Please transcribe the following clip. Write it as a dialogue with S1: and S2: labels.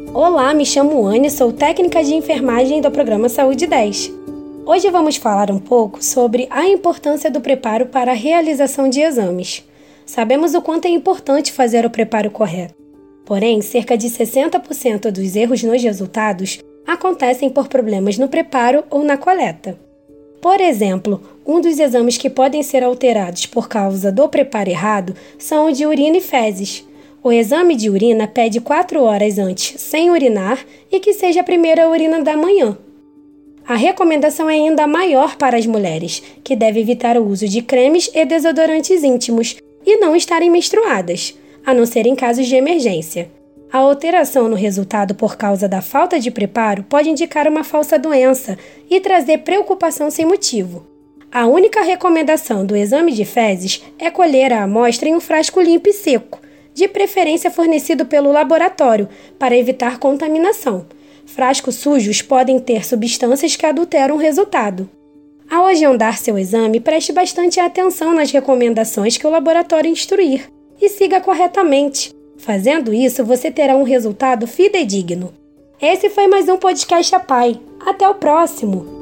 S1: Olá, me chamo Anne, sou técnica de enfermagem do programa Saúde 10. Hoje vamos falar um pouco sobre a importância do preparo para a realização de exames. Sabemos o quanto é importante fazer o preparo correto. Porém, cerca de 60% dos erros nos resultados acontecem por problemas no preparo ou na coleta. Por exemplo, um dos exames que podem ser alterados por causa do preparo errado são o de urina e fezes. O exame de urina pede 4 horas antes sem urinar e que seja a primeira urina da manhã. A recomendação é ainda maior para as mulheres, que devem evitar o uso de cremes e desodorantes íntimos e não estarem menstruadas, a não ser em casos de emergência. A alteração no resultado por causa da falta de preparo pode indicar uma falsa doença e trazer preocupação sem motivo. A única recomendação do exame de fezes é colher a amostra em um frasco limpo e seco, de preferência fornecido pelo laboratório, para evitar contaminação. Frascos sujos podem ter substâncias que adulteram o resultado. Ao agendar seu exame, preste bastante atenção nas recomendações que o laboratório instruir e siga corretamente. Fazendo isso, você terá um resultado fidedigno. Esse foi mais um Podcast APAI. Até o próximo!